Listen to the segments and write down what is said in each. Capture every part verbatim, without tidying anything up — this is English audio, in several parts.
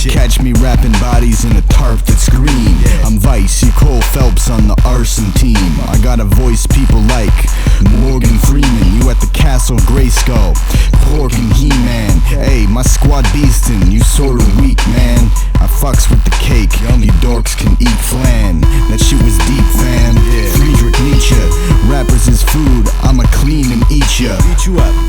shit. Catch me rapping bodies in a tarp that's green. Yeah. I'm Vice, you Cole Phelps on the arson team. I got a voice people like Morgan Freeman, you at the Castle Grayskull, Pork and He-Man. Hey, my squad beastin', you sorta weak, man. I fucks with the cake, you dorks can eat flan. That shit was deep, fam. Yeah. Friedrich Nietzsche, rappers is food, I'ma clean and eat ya. Beat you up.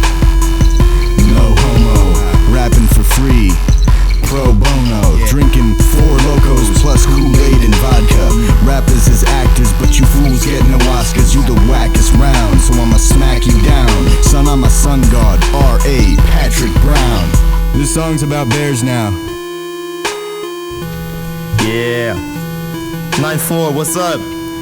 No homo, rapping for free, pro bono, Yeah. drinking four locos plus Kool-Aid and vodka. Rappers is actors, but you fools get no Oscars. You the wackest round, so I'ma smack you down. Son, I'm a sun god, R A Patrick Brown. This song's about bears now. Yeah. nine four, what's up?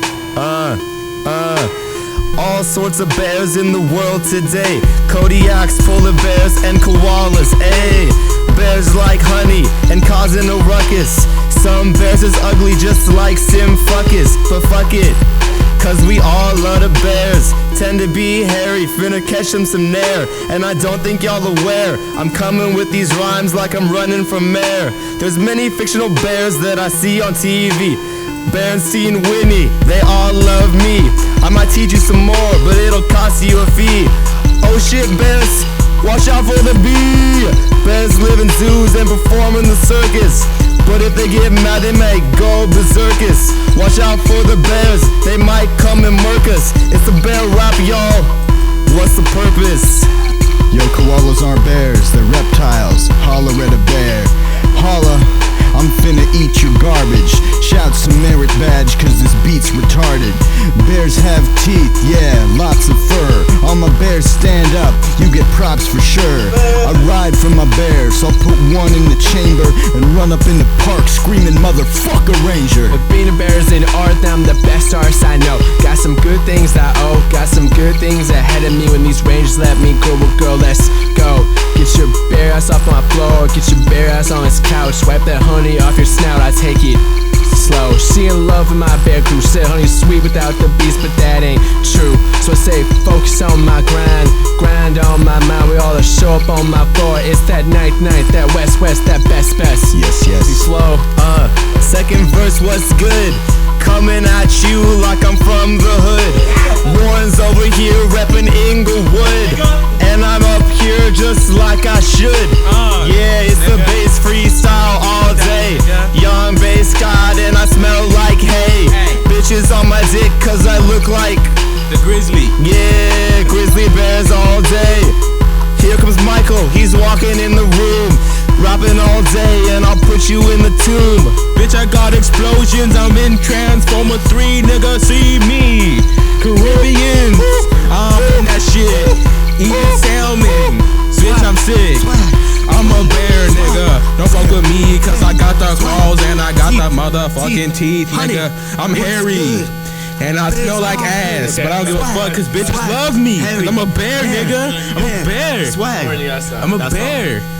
Uh, uh. All sorts of bears in the world today. Kodiaks, polar bears, and koalas, ayy. Bears like honey and causing a ruckus. Some bears is ugly just like Sim Fuckus. But fuck it, cause we all love the bears. Tend to be hairy, finna catch them some nair. And I don't think y'all aware, I'm coming with these rhymes like I'm running from mayor. There's many fictional bears that I see on T V. Bernstein, Whitney, they all love me. I might teach you some more, but it'll cost you a fee. Oh shit, bears, watch out for the bee. Bears live in zoos and perform in the circus, but if they get mad, they might go berserkers. Watch out for the bears, they might come and murk us. It's a bear rap, y'all. What's the purpose? Yo, koalas aren't bears, they're reptiles. Holler at a bear. Holla, I'm finna eat your garbage. Shout some merit badge, cause this beat's retarded. Bears have teeth, yeah, lots of fur. All my bears stand up, you get props for sure. I ride for my bears, I'll put one in the chamber and run up in the park screaming motherfucker ranger. With being a bears in art, I'm the best artist I know. Got some good things I owe, got some good things ahead of me. When these rangers let me go, well girl, let's go. Get your bare ass off my floor, get your bare ass on this couch. Wipe that honey off your snout, I take it slow. She in love with my bear crew, said honey sweet without the beast, but that ain't true. So I say focus on my grind, grind on my mind. We all show up on my floor, it's that ninth ninth, that west west, that best best. Yes, yes. Be slow. Uh, second verse, what's good? Coming at you like I'm from the hood. Warren's over here reppin' Inglewood, and I'm up here just like I should. Yeah, it's the bass freestyle all day. Young bass god and I smell like hay. Bitches on my dick cause I look like The grizzly. yeah, grizzly bears all day. Here comes Michael, he's walking in the room, rapping all day and I'll put you in the tomb. Bitch, I got explosions, I'm in Transformer three, nigga, see me. Caribbeans, I'm in that shit. Eating salmon, bitch, I'm sick. I'm a bear, nigga. Don't fuck with me, cause I got the claws and I got the motherfucking teeth, nigga. I'm hairy. And I smell like ass, but I don't give a fuck cause bitches love me. Cause I'm a bear, nigga. I'm a bear. Swag. I'm a bear.